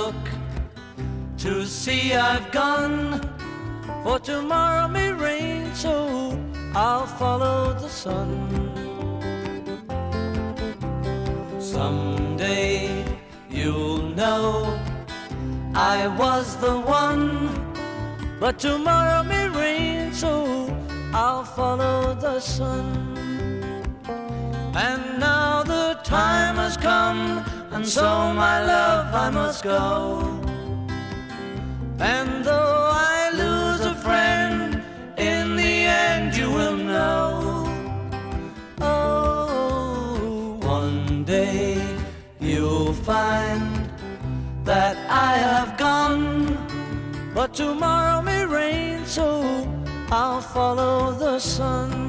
look to see I've gone, for tomorrow may rain, so I'll follow the sun. Someday you'll know I was the one, but tomorrow may rain, so I'll follow the sun. And now the time has come, and so my love I must go. And though I lose a friend, in the end you will know. Oh, one day you'll find that I have gone, but tomorrow may rain, so I'll follow the sun.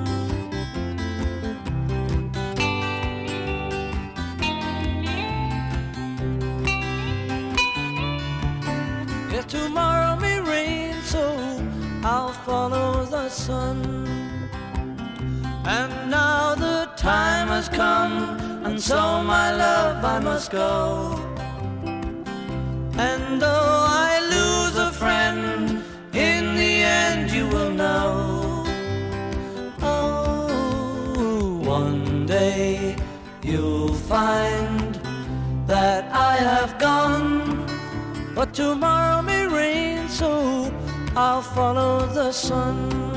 Yes, tomorrow may rain, so I'll follow the sun. And now the time has come, and so my love I must go. And though I lose a friend, in the end you will know. Oh, one day you'll find that I have gone, but tomorrow may rain, so I'll follow the sun.